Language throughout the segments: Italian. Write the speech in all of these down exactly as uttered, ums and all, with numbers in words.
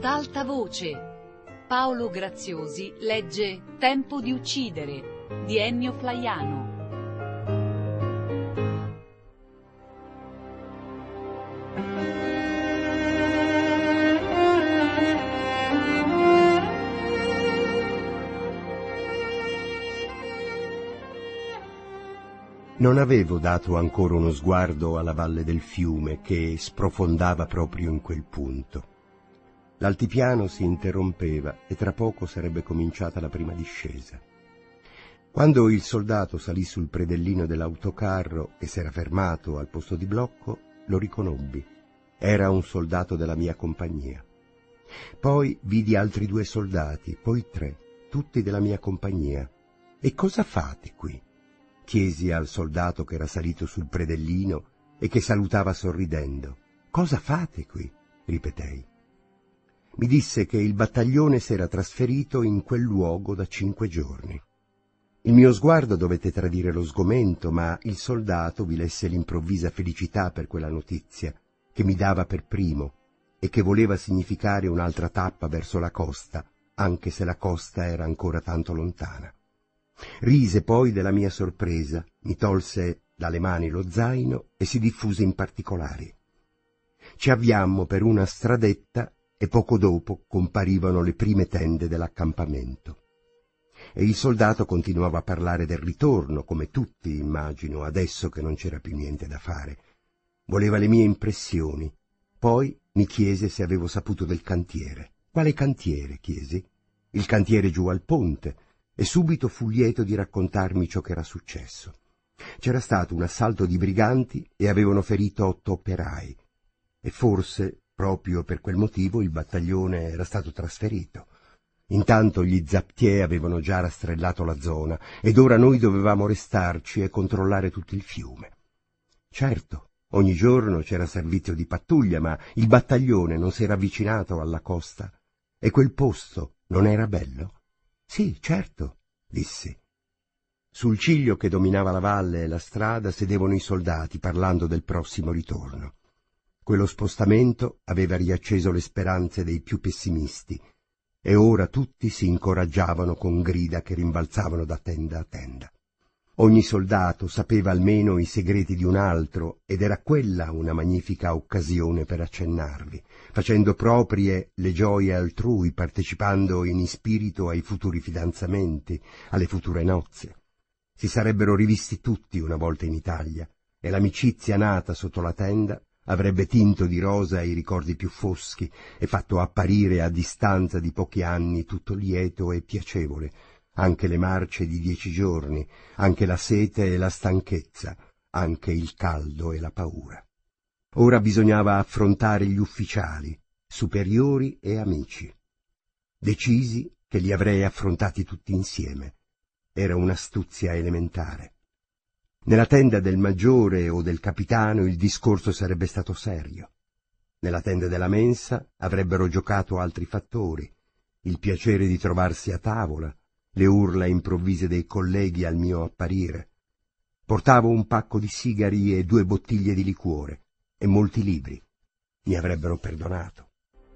Ad alta voce, Paolo Graziosi legge Tempo di uccidere di Ennio Flaiano. Non avevo dato ancora uno sguardo alla valle del fiume che sprofondava proprio in quel punto. L'altipiano si interrompeva e tra poco sarebbe cominciata la prima discesa. Quando il soldato salì sul predellino dell'autocarro e s'era fermato al posto di blocco, lo riconobbi. Era un soldato della mia compagnia. Poi vidi altri due soldati, poi tre, tutti della mia compagnia. «E cosa fate qui?» chiesi al soldato che era salito sul predellino e che salutava sorridendo. «Cosa fate qui?» ripetei. Mi disse che il battaglione s'era trasferito in quel luogo da cinque giorni. Il mio sguardo dovette tradire lo sgomento, ma il soldato vi lesse l'improvvisa felicità per quella notizia, che mi dava per primo e che voleva significare un'altra tappa verso la costa, anche se la costa era ancora tanto lontana. Rise poi della mia sorpresa, mi tolse dalle mani lo zaino e si diffuse in particolari. Ci avviammo per una stradetta e poco dopo comparivano le prime tende dell'accampamento. E il soldato continuava a parlare del ritorno, come tutti, immagino, adesso che non c'era più niente da fare. Voleva le mie impressioni. Poi mi chiese se avevo saputo del cantiere. «Quale cantiere?» chiesi. «Il cantiere giù al ponte». E subito fu lieto di raccontarmi ciò che era successo. C'era stato un assalto di briganti e avevano ferito otto operai. E forse, proprio per quel motivo, il battaglione era stato trasferito. Intanto gli Zaptiè avevano già rastrellato la zona ed ora noi dovevamo restarci e controllare tutto il fiume. Certo, ogni giorno c'era servizio di pattuglia, ma il battaglione non si era avvicinato alla costa. E quel posto non era bello? «Sì, certo», dissi. Sul ciglio che dominava la valle e la strada sedevano i soldati parlando del prossimo ritorno. Quello spostamento aveva riacceso le speranze dei più pessimisti e ora tutti si incoraggiavano con grida che rimbalzavano da tenda a tenda. Ogni soldato sapeva almeno i segreti di un altro ed era quella una magnifica occasione per accennarvi, facendo proprie le gioie altrui, partecipando in spirito ai futuri fidanzamenti, alle future nozze. Si sarebbero rivisti tutti una volta in Italia e l'amicizia nata sotto la tenda avrebbe tinto di rosa i ricordi più foschi e fatto apparire a distanza di pochi anni tutto lieto e piacevole, anche le marce di dieci giorni, anche la sete e la stanchezza, anche il caldo e la paura. Ora bisognava affrontare gli ufficiali, superiori e amici. Decisi che li avrei affrontati tutti insieme. Era un'astuzia elementare. Nella tenda del maggiore o del capitano il discorso sarebbe stato serio. Nella tenda della mensa avrebbero giocato altri fattori, il piacere di trovarsi a tavola, le urla improvvise dei colleghi al mio apparire. Portavo un pacco di sigari e due bottiglie di liquore e molti libri. Mi avrebbero perdonato.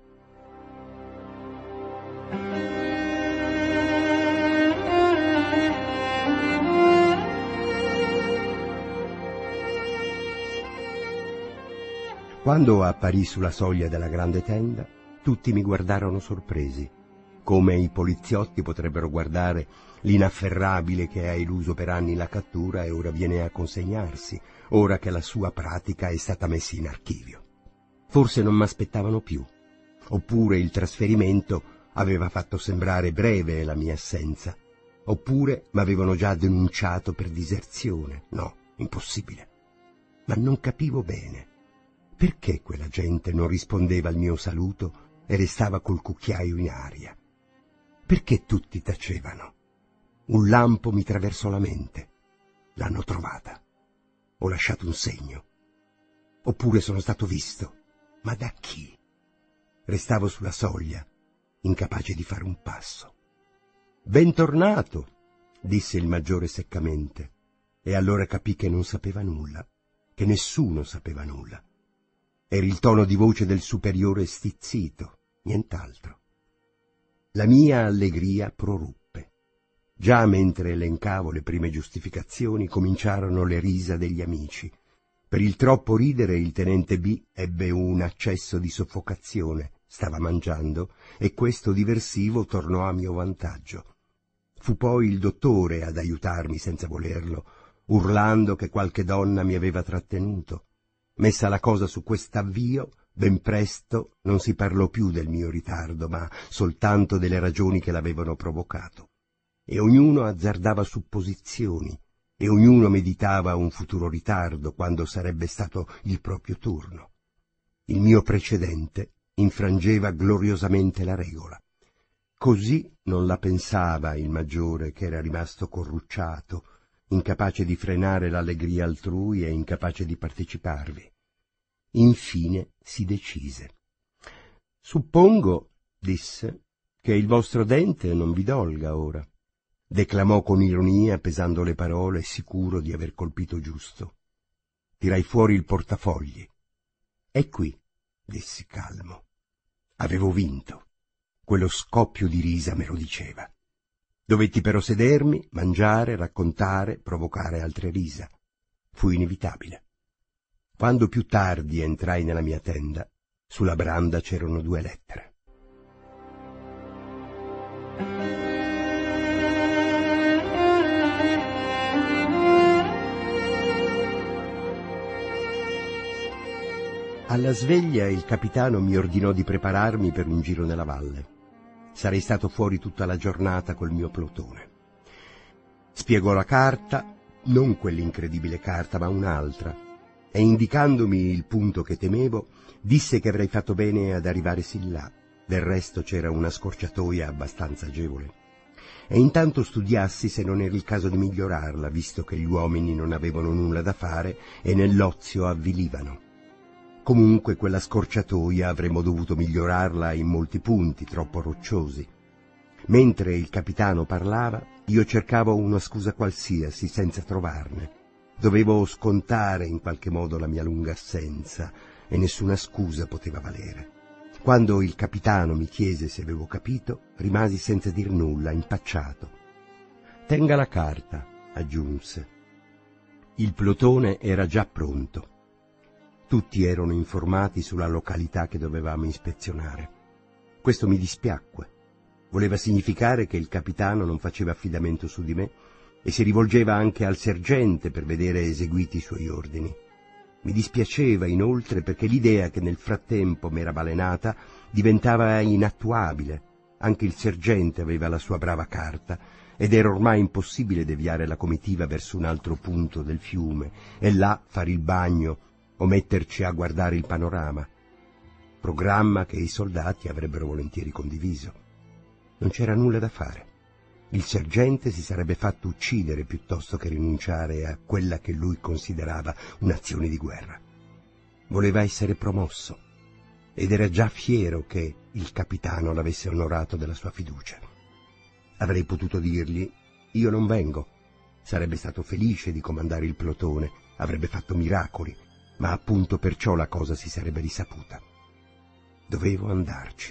Quando apparì sulla soglia della grande tenda, tutti mi guardarono sorpresi, come i poliziotti potrebbero guardare l'inafferrabile che ha eluso per anni la cattura e ora viene a consegnarsi, ora che la sua pratica è stata messa in archivio. Forse non m'aspettavano più, oppure il trasferimento aveva fatto sembrare breve la mia assenza, oppure m'avevano già denunciato per diserzione. No, impossibile. Ma non capivo bene. Perché quella gente non rispondeva al mio saluto e restava col cucchiaio in aria? Perché tutti tacevano? Un lampo mi traversò la mente. L'hanno trovata. Ho lasciato un segno. Oppure sono stato visto. Ma da chi? Restavo sulla soglia, incapace di fare un passo. «Bentornato», disse il maggiore seccamente, e allora capì che non sapeva nulla, che nessuno sapeva nulla. Era il tono di voce del superiore stizzito, nient'altro. La mia allegria proruppe. Già mentre elencavo le prime giustificazioni cominciarono le risa degli amici. Per il troppo ridere il tenente B ebbe un accesso di soffocazione, stava mangiando, e questo diversivo tornò a mio vantaggio. Fu poi il dottore ad aiutarmi senza volerlo, urlando che qualche donna mi aveva trattenuto. Messa la cosa su quest'avvio, ben presto non si parlò più del mio ritardo, ma soltanto delle ragioni che l'avevano provocato. E ognuno azzardava supposizioni, e ognuno meditava un futuro ritardo quando sarebbe stato il proprio turno. Il mio precedente infrangeva gloriosamente la regola. Così non la pensava il maggiore, che era rimasto corrucciato, incapace di frenare l'allegria altrui e incapace di parteciparvi. Infine si decise. «Suppongo», disse, «che il vostro dente non vi dolga ora», declamò con ironia, pesando le parole, sicuro di aver colpito giusto. Tirai fuori il portafogli. «È qui», dissi calmo. Avevo vinto. Quello scoppio di risa me lo diceva. Dovetti però sedermi, mangiare, raccontare, provocare altre risa. Fu inevitabile. Quando più tardi entrai nella mia tenda, sulla branda c'erano due lettere. Alla sveglia il capitano mi ordinò di prepararmi per un giro nella valle. Sarei stato fuori tutta la giornata col mio plotone. Spiegò la carta, non quell'incredibile carta, ma un'altra, e indicandomi il punto che temevo, disse che avrei fatto bene ad arrivare sin là. Del resto c'era una scorciatoia abbastanza agevole. E intanto studiassi se non era il caso di migliorarla, visto che gli uomini non avevano nulla da fare e nell'ozio avvilivano. Comunque quella scorciatoia avremmo dovuto migliorarla in molti punti troppo rocciosi. Mentre il capitano parlava, io cercavo una scusa qualsiasi senza trovarne. Dovevo scontare in qualche modo la mia lunga assenza e nessuna scusa poteva valere. Quando il capitano mi chiese se avevo capito, rimasi senza dir nulla, impacciato. «Tenga la carta», aggiunse. Il plotone era già pronto. Tutti erano informati sulla località che dovevamo ispezionare. Questo mi dispiacque. Voleva significare che il capitano non faceva affidamento su di me e si rivolgeva anche al sergente per vedere eseguiti i suoi ordini. Mi dispiaceva inoltre perché l'idea che nel frattempo m'era balenata diventava inattuabile. Anche il sergente aveva la sua brava carta ed era ormai impossibile deviare la comitiva verso un altro punto del fiume e là fare il bagno o metterci a guardare il panorama, programma che i soldati avrebbero volentieri condiviso. Non c'era nulla da fare. Il sergente si sarebbe fatto uccidere piuttosto che rinunciare a quella che lui considerava un'azione di guerra. Voleva essere promosso ed era già fiero che il capitano l'avesse onorato della sua fiducia. Avrei potuto dirgli: «Io non vengo». Sarebbe stato felice di comandare il plotone, avrebbe fatto miracoli, ma appunto perciò la cosa si sarebbe risaputa. Dovevo andarci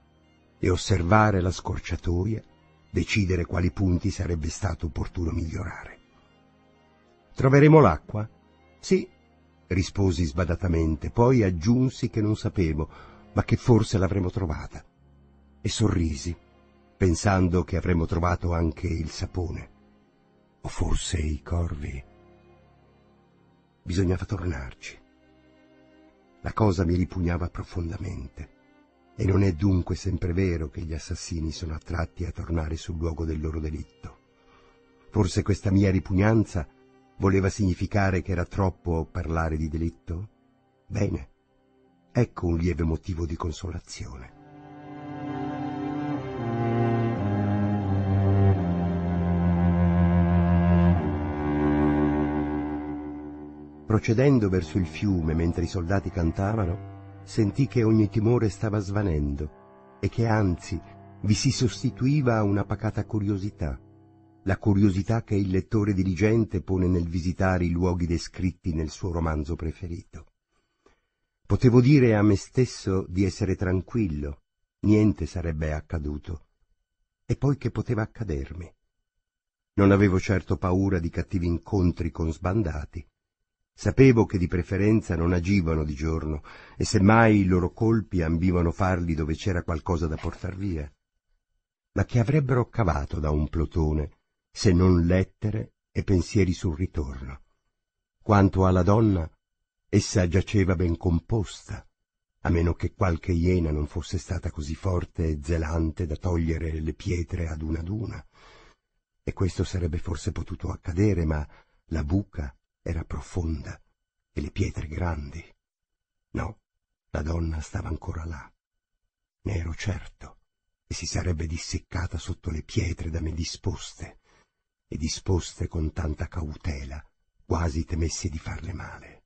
e osservare la scorciatoia, decidere quali punti sarebbe stato opportuno migliorare. «Troveremo l'acqua?» «Sì», risposi sbadatamente, poi aggiunsi che non sapevo, ma che forse l'avremmo trovata. E sorrisi, pensando che avremmo trovato anche il sapone. O forse i corvi. Bisognava tornarci. La cosa mi ripugnava profondamente, e non è dunque sempre vero che gli assassini sono attratti a tornare sul luogo del loro delitto. Forse questa mia ripugnanza voleva significare che era troppo parlare di delitto? Bene, ecco un lieve motivo di consolazione. Procedendo verso il fiume mentre i soldati cantavano, sentì che ogni timore stava svanendo e che anzi vi si sostituiva una pacata curiosità, la curiosità che il lettore diligente pone nel visitare i luoghi descritti nel suo romanzo preferito. Potevo dire a me stesso di essere tranquillo, niente sarebbe accaduto. E poi che poteva accadermi? Non avevo certo paura di cattivi incontri con sbandati. Sapevo che di preferenza non agivano di giorno e semmai i loro colpi ambivano farli dove c'era qualcosa da portar via. Ma che avrebbero cavato da un plotone se non lettere e pensieri sul ritorno? Quanto alla donna, essa giaceva ben composta, a meno che qualche iena non fosse stata così forte e zelante da togliere le pietre ad una ad una. E questo sarebbe forse potuto accadere, ma la buca era profonda e le pietre grandi. No, la donna stava ancora là. Ne ero certo, e si sarebbe disseccata sotto le pietre da me disposte, e disposte con tanta cautela, quasi temessi di farle male.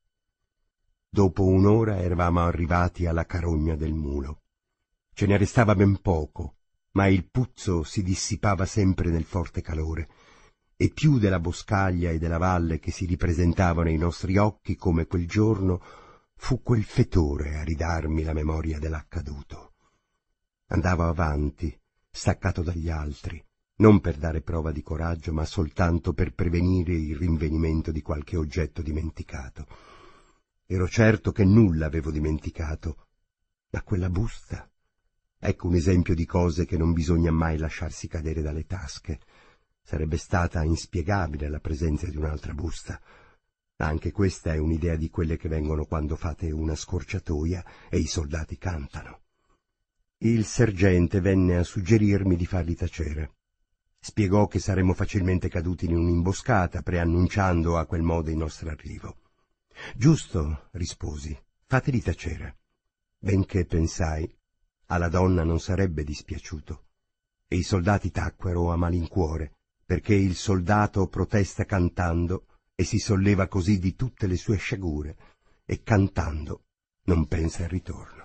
Dopo un'ora eravamo arrivati alla carogna del mulo. Ce ne restava ben poco, ma il puzzo si dissipava sempre nel forte calore, e più della boscaglia e della valle che si ripresentavano ai nostri occhi come quel giorno, fu quel fetore a ridarmi la memoria dell'accaduto. Andavo avanti, staccato dagli altri, non per dare prova di coraggio, ma soltanto per prevenire il rinvenimento di qualche oggetto dimenticato. Ero certo che nulla avevo dimenticato, ma quella busta... Ecco un esempio di cose che non bisogna mai lasciarsi cadere dalle tasche. Sarebbe stata inspiegabile la presenza di un'altra busta. Anche questa è un'idea di quelle che vengono quando fate una scorciatoia e i soldati cantano. Il sergente venne a suggerirmi di farli tacere. Spiegò che saremmo facilmente caduti in un'imboscata, preannunciando a quel modo il nostro arrivo. «Giusto», risposi, «fateli tacere». Benché pensai, alla donna non sarebbe dispiaciuto. E i soldati tacquero a malincuore, perché il soldato protesta cantando e si solleva così di tutte le sue sciagure, e cantando non pensa al ritorno.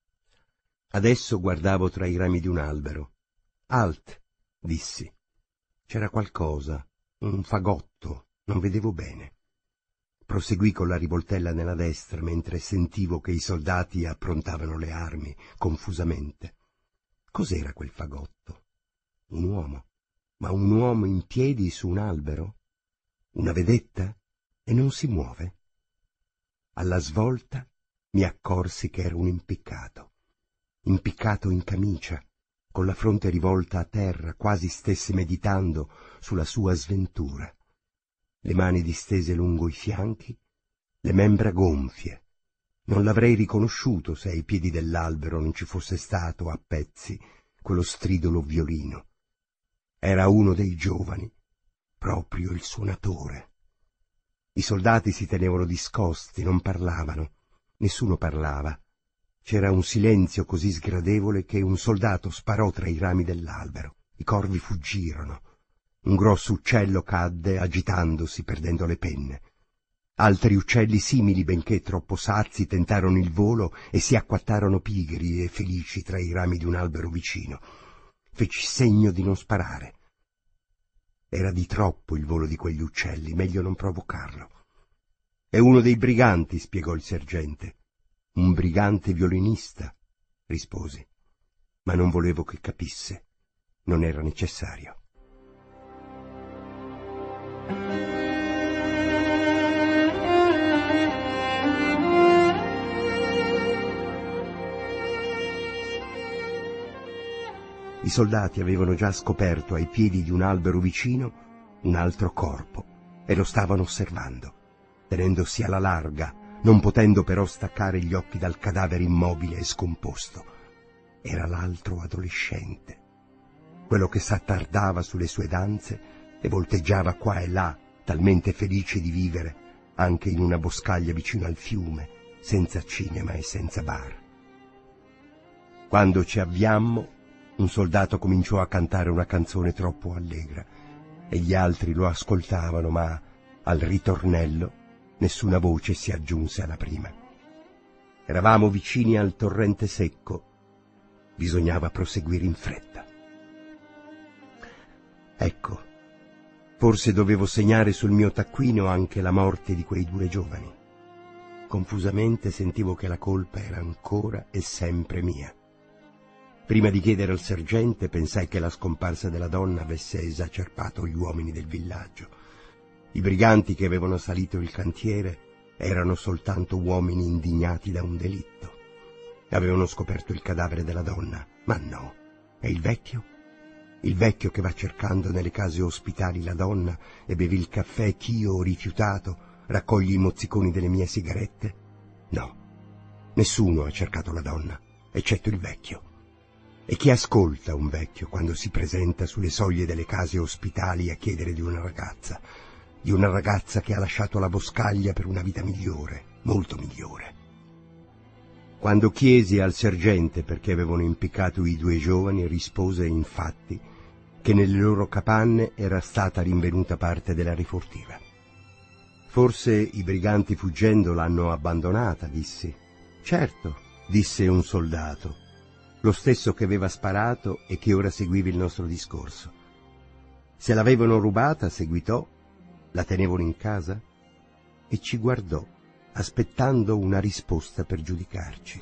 Adesso guardavo tra i rami di un albero. «Alt», dissi. C'era qualcosa, un fagotto, non vedevo bene. Proseguì con la rivoltella nella destra, mentre sentivo che i soldati approntavano le armi, confusamente. Cos'era quel fagotto? Un uomo, ma un uomo in piedi su un albero? Una vedetta? E non si muove? Alla svolta mi accorsi che era un impiccato. Impiccato in camicia, con la fronte rivolta a terra, quasi stesse meditando sulla sua sventura. Le mani distese lungo i fianchi, le membra gonfie. Non l'avrei riconosciuto se ai piedi dell'albero non ci fosse stato, a pezzi, quello stridolo violino. Era uno dei giovani, proprio il suonatore. I soldati si tenevano discosti, non parlavano, nessuno parlava. C'era un silenzio così sgradevole che un soldato sparò tra i rami dell'albero. I corvi fuggirono. Un grosso uccello cadde agitandosi, perdendo le penne. Altri uccelli simili, benché troppo sazi, tentarono il volo e si acquattarono pigri e felici tra i rami di un albero vicino. Feci segno di non sparare. Era di troppo il volo di quegli uccelli, meglio non provocarlo. «È uno dei briganti», spiegò il sergente. «Un brigante violinista», risposi. Ma non volevo che capisse. Non era necessario. I soldati avevano già scoperto ai piedi di un albero vicino un altro corpo e lo stavano osservando, tenendosi alla larga, non potendo però staccare gli occhi dal cadavere immobile e scomposto. Era l'altro adolescente, quello che s'attardava sulle sue danze e volteggiava qua e là, talmente felice di vivere, anche in una boscaglia vicino al fiume, senza cinema e senza bar. Quando ci avviammo, un soldato cominciò a cantare una canzone troppo allegra, e gli altri lo ascoltavano, ma al ritornello nessuna voce si aggiunse alla prima. Eravamo vicini al torrente secco, bisognava proseguire in fretta. Ecco, forse dovevo segnare sul mio taccuino anche la morte di quei due giovani. Confusamente sentivo che la colpa era ancora e sempre mia. Prima di chiedere al sergente pensai che la scomparsa della donna avesse esacerbato gli uomini del villaggio. I briganti che avevano salito il cantiere erano soltanto uomini indignati da un delitto. Avevano scoperto il cadavere della donna, ma no. E il vecchio? Il vecchio che va cercando nelle case ospitali la donna e beve il caffè ch'io ho rifiutato, raccoglie i mozziconi delle mie sigarette? No, nessuno ha cercato la donna, eccetto il vecchio. E chi ascolta un vecchio quando si presenta sulle soglie delle case ospitali a chiedere di una ragazza, di una ragazza che ha lasciato la boscaglia per una vita migliore, molto migliore? Quando chiesi al sergente perché avevano impiccato i due giovani, rispose infatti che nelle loro capanne era stata rinvenuta parte della rifortiva. Forse i briganti fuggendo l'hanno abbandonata, dissi. Certo, disse un soldato, lo stesso che aveva sparato e che ora seguiva il nostro discorso. Se l'avevano rubata, seguitò, la tenevano in casa? E ci guardò, aspettando una risposta per giudicarci.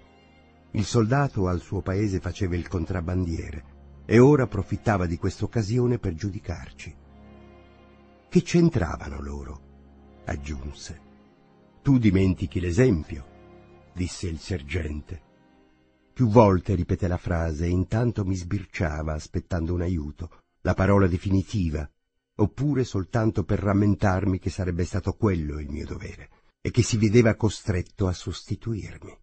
Il soldato al suo paese faceva il contrabbandiere e ora approfittava di questa occasione per giudicarci. Che c'entravano loro? Aggiunse. Tu dimentichi l'esempio, disse il sergente. Più volte ripeté la frase e intanto mi sbirciava aspettando un aiuto, la parola definitiva, oppure soltanto per rammentarmi che sarebbe stato quello il mio dovere e che si vedeva costretto a sostituirmi.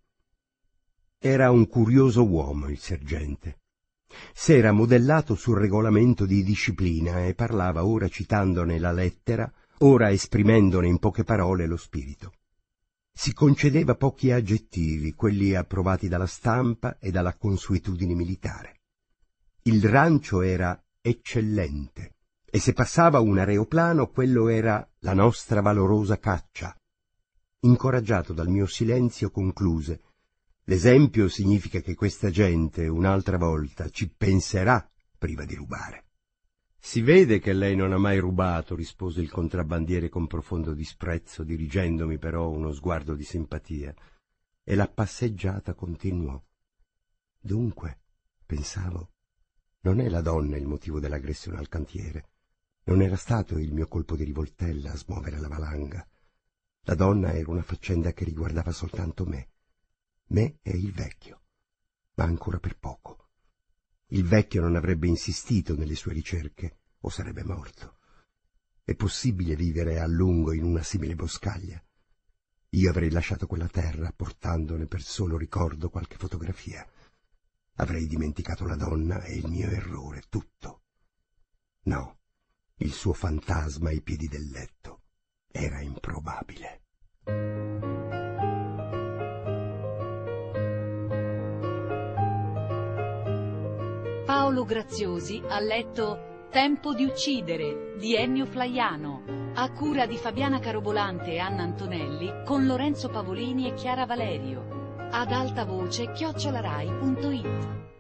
Era un curioso uomo il sergente. S'era modellato sul regolamento di disciplina e parlava ora citandone la lettera, ora esprimendone in poche parole lo spirito. Si concedeva pochi aggettivi, quelli approvati dalla stampa e dalla consuetudine militare. Il rancio era eccellente e se passava un aeroplano quello era la nostra valorosa caccia. Incoraggiato dal mio silenzio concluse: l'esempio significa che questa gente un'altra volta ci penserà prima di rubare. Si vede che lei non ha mai rubato, rispose il contrabbandiere con profondo disprezzo, dirigendomi però uno sguardo di simpatia, e la passeggiata continuò. Dunque, pensavo, non è la donna il motivo dell'aggressione al cantiere, non era stato il mio colpo di rivoltella a smuovere la valanga. La donna era una faccenda che riguardava soltanto me, me e il vecchio, ma ancora per poco. Il vecchio non avrebbe insistito nelle sue ricerche o sarebbe morto. È possibile vivere a lungo in una simile boscaglia? Io avrei lasciato quella terra portandone per solo ricordo qualche fotografia. Avrei dimenticato la donna e il mio errore, tutto. No, il suo fantasma ai piedi del letto era improbabile. Paolo Graziosi ha letto Tempo di uccidere di Ennio Flaiano, a cura di Fabiana Carobolante e Anna Antonelli, con Lorenzo Pavolini e Chiara Valerio. Ad alta voce chiocciolarai punto it.